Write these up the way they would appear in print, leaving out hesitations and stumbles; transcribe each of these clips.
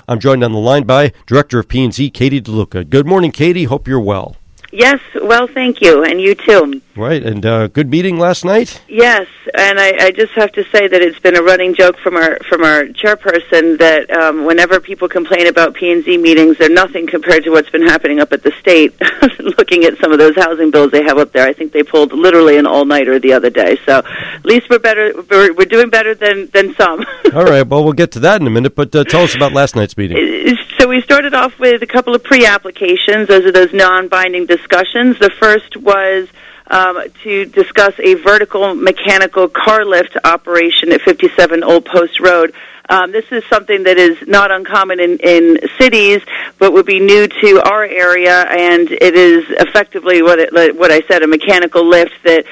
I'm joined on the line by Director of P&Z, Katie DeLuca. Good morning, Katie. Hope you're well. Yes, well, thank you, and you too. Right, and good meeting last night? Yes, and I just have to say that it's been a running joke from our chairperson that whenever people complain about P&Z meetings, they're nothing compared to what's been happening up at the state. Looking at some of those housing bills they have up there, I think they pulled literally an all-nighter the other day. So at least we're better. We're doing better than some. All right, well, we'll get to that in a minute, but tell us about last night's meeting. So we started off with a couple of pre-applications. Those are those non-binding discussions. The first was to discuss a vertical mechanical car lift operation at 57 Old Post Road. This is something that is not uncommon in cities, but would be new to our area, and it is effectively what I said, a mechanical lift that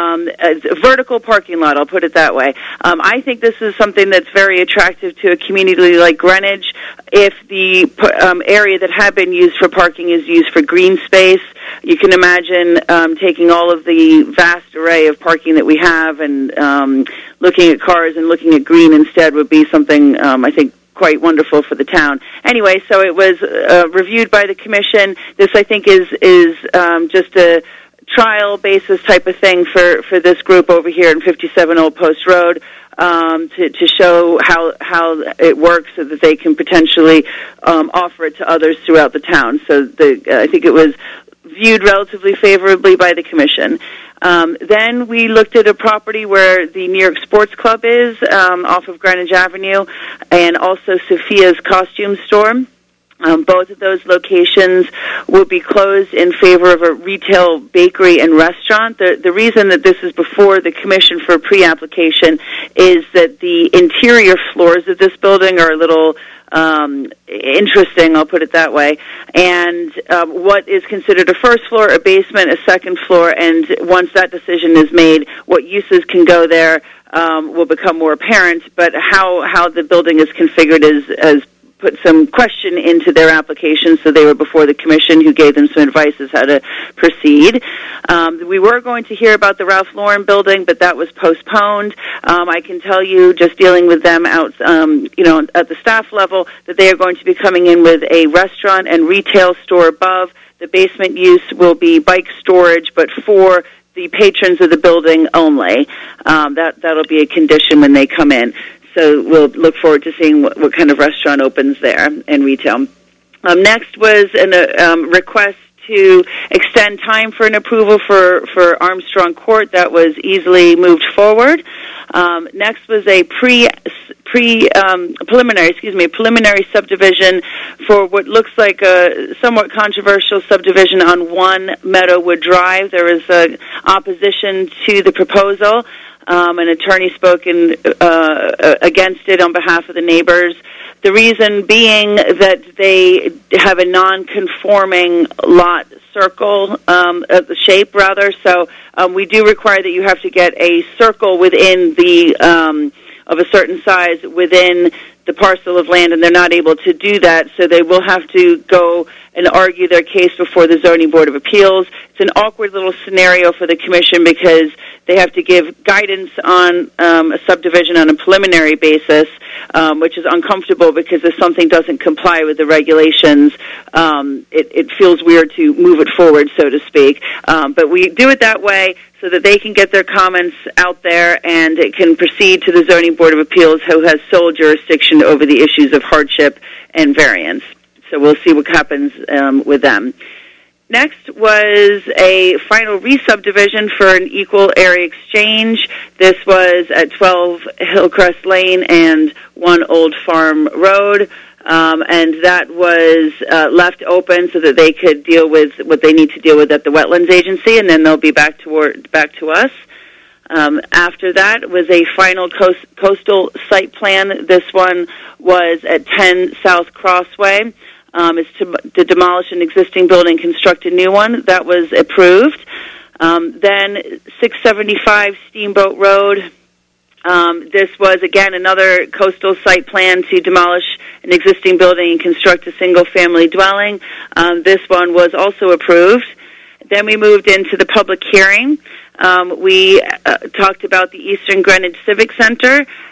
a vertical parking lot, I'll put it that way. I think this is something that's very attractive to a community like Greenwich. If the area that had been used for parking is used for green space, you can imagine taking all of the vast array of parking that we have and looking at cars and looking at green instead would be something I think quite wonderful for the town. Anyway, so it was reviewed by the commission. This, I think, is just a trial basis type of thing for this group over here in 57 Old Post Road to show how it works so that they can potentially offer it to others throughout the town. So I think it was viewed relatively favorably by the commission. Then we looked at a property where the New York Sports Club is, off of Greenwich Avenue, and also Sophia's costume store. Both of those locations will be closed in favor of a retail bakery and restaurant. The reason that this is before the commission for pre-application is that the interior floors of this building are a little interesting, I'll put it that way. And what is considered a first floor, a basement, a second floor, and once that decision is made, what uses can go there will become more apparent. But how the building is configured is put some question into their application, so they were before the commission, who gave them some advice as how to proceed. We were going to hear about the Ralph Lauren building, but that was postponed. I can tell you, just dealing with them out, at the staff level, that they are going to be coming in with a restaurant and retail store above. The basement use will be bike storage, but for the patrons of the building only. That'll be a condition when they come in. So we'll look forward to seeing what kind of restaurant opens there and retail. Next was a request to extend time for an approval for Armstrong Court. That was easily moved forward. Next was a preliminary subdivision for what looks like a somewhat controversial subdivision on 1 Meadowwood Drive. There was opposition to the proposal. An attorney spoke against it on behalf of the neighbors. The reason being that they have a non-conforming lot circle shape, rather. So we do require that you have to get a circle within of a certain size within the parcel of land, and they're not able to do that, so they will have to go and argue their case before the Zoning Board of Appeals. It's an awkward little scenario for the commission because they have to give guidance on a subdivision on a preliminary basis, which is uncomfortable because if something doesn't comply with the regulations, it feels weird to move it forward, so to speak. But we do it that way so that they can get their comments out there and it can proceed to the Zoning Board of Appeals, who has sole jurisdiction over the issues of hardship and variance. So we'll see what happens with them. Next was a final re-subdivision for an equal area exchange. This was at 12 Hillcrest Lane and 1 Old Farm Road, and that was left open so that they could deal with what they need to deal with at the Wetlands Agency, and then they'll be back to us. After that was a final coastal site plan. This one was at 10 South Crossway. It's to demolish an existing building, construct a new one. That was approved. Then 675 Steamboat Road. This was, again, another coastal site plan to demolish an existing building and construct a single-family dwelling. This one was also approved. Then we moved into the public hearing. We talked about the Eastern Greenwich Civic Center,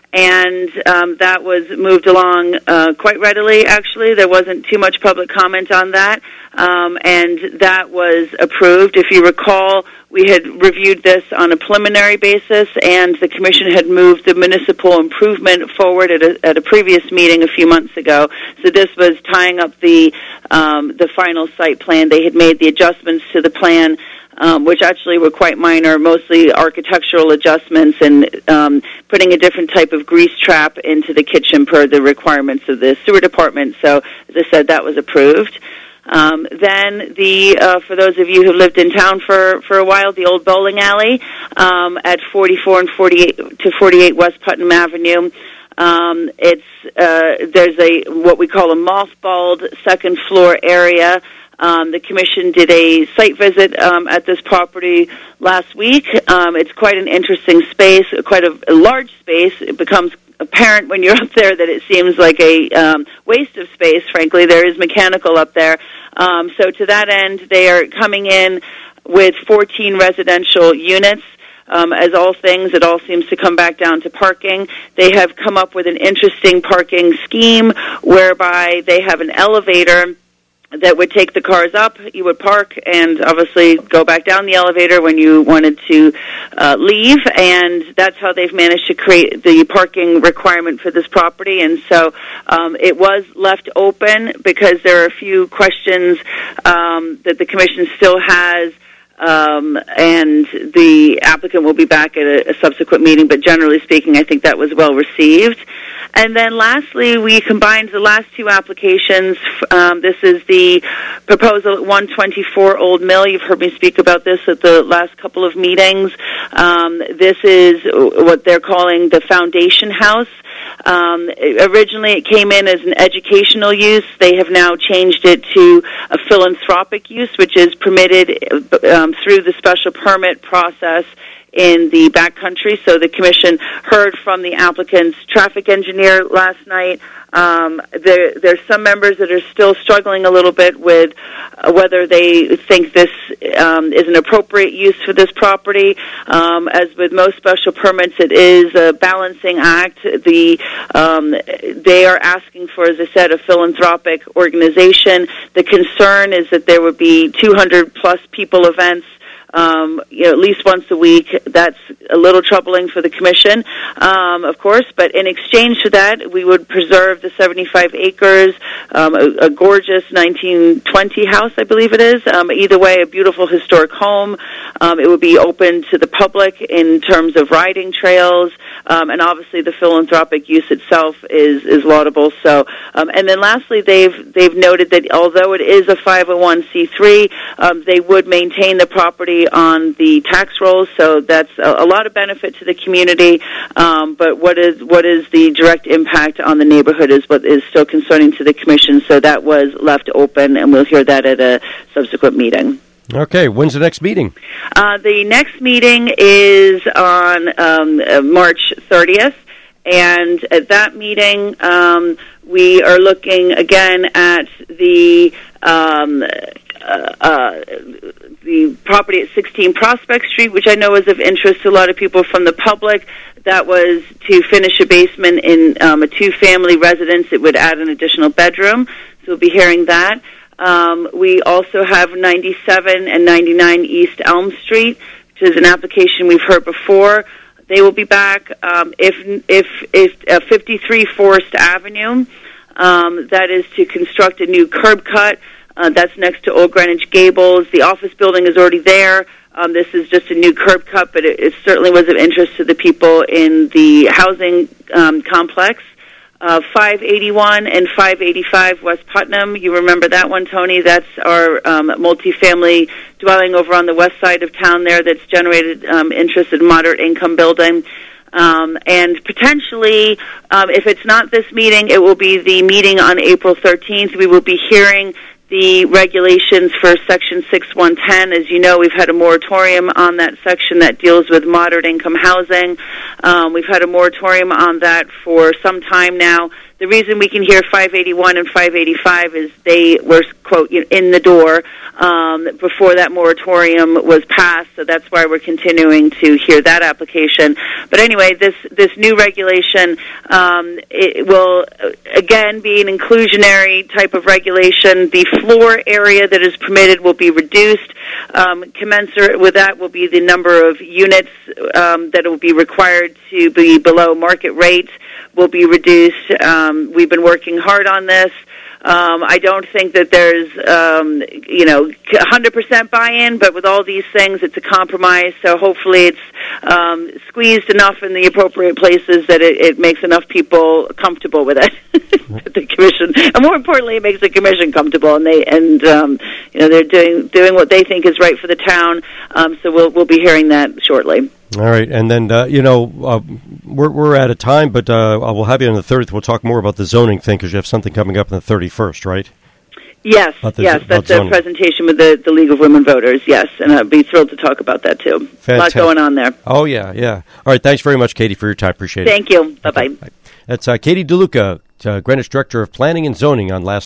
and that was moved along quite readily, actually. There wasn't too much public comment on that, and that was approved. If you recall, we had reviewed this on a preliminary basis, and the Commission had moved the municipal improvement forward at a previous meeting a few months ago. So this was tying up the final site plan. They had made the adjustments to the plan, which actually were quite minor, mostly architectural adjustments and putting a different type of grease trap into the kitchen per the requirements of the sewer department. So, as I said, that was approved. Then for those of you who lived in town for a while, the old bowling alley at 44 and 48 West Putnam Avenue. There's what we call a mothballed second floor area. The Commission did a site visit at this property last week. It's quite an interesting space, quite a large space. It becomes apparent when you're up there that it seems like a waste of space, frankly. There is mechanical up there. So to that end, they are coming in with 14 residential units. As all things, it all seems to come back down to parking. They have come up with an interesting parking scheme whereby they have an elevator that would take the cars up. You would park and obviously go back down the elevator when you wanted to leave, and that's how they've managed to create the parking requirement for this property. And so it was left open because there are a few questions that the Commission still has, and the applicant will be back at a subsequent meeting, but generally speaking, I think that was well received. And then lastly, we combined the last two applications. This is the proposal at 124 Old Mill. You've heard me speak about this at the last couple of meetings. This is what they're calling the Foundation House. Originally, it came in as an educational use. They have now changed it to a philanthropic use, which is permitted through the special permit process in the backcountry. So the Commission heard from the applicant's traffic engineer last night. There's some members that are still struggling a little bit with whether they think this is an appropriate use for this property. As with most special permits, it is a balancing act. They are asking for, as I said, a philanthropic organization. The concern is that there would be 200-plus people events at least once a week. That's a little troubling for the Commission, of course, but in exchange for that, we would preserve the 75 acres, a gorgeous 1920 house, I believe it is. Either way, a beautiful historic home. It would be open to the public in terms of riding trails, and obviously the philanthropic use itself is laudable. So, and then lastly, they've noted that although it is a 501c3, they would maintain the property on the tax rolls, so that's a lot of benefit to the community, but what is the direct impact on the neighborhood is what is still concerning to the Commission, so that was left open, and we'll hear that at a subsequent meeting. Okay, when's the next meeting? The next meeting is on March 30th, and at that meeting, we are looking again at the property at 16 Prospect Street, which I know is of interest to a lot of people from the public. That was to finish a basement in a two-family residence. It would add an additional bedroom, so we'll be hearing that. We also have 97 and 99 East Elm Street, which is an application we've heard before. They will be back. If 53 Forest Avenue, that is to construct a new curb cut. That's next to Old Greenwich Gables. The office building is already there. This is just a new curb cut, but it certainly was of interest to the people in the housing complex. 581 and 585 West Putnam. You remember that one, Tony? That's our multifamily dwelling over on the west side of town there that's generated interest in moderate income building. And potentially, if it's not this meeting, it will be the meeting on April 13th. We will be hearing the regulations for Section 6110. As you know, we've had a moratorium on that section that deals with moderate income housing. We've had a moratorium on that for some time now. The reason we can hear 581 and 585 is they were, quote, in the door before that moratorium was passed, so that's why we're continuing to hear that application. But anyway, this new regulation, it will, again, be an inclusionary type of regulation. The floor area that is permitted will be reduced. Commensurate with that will be the number of units that will be required to be below market rate will be reduced. We've been working hard on this. I don't think that there's, 100% buy-in, but with all these things, it's a compromise. So hopefully it's squeezed enough in the appropriate places that it makes enough people comfortable with it. The commission, and more importantly, it makes the commission comfortable, and they're doing what they think is right for the town. So we'll be hearing that shortly. All right, and then we're out of time, but we'll have you on the 30th. We'll talk more about the zoning thing because you have something coming up on the 31st, right? Yes, that's a presentation with the League of Women Voters. Yes, and I'd be thrilled to talk about that too. Fantastic. A lot going on there. Oh yeah. All right, thanks very much, Katie, for your time. Appreciate it. Thank you. Bye bye. That's Katie DeLuca, Greenwich Director of Planning and Zoning on Last.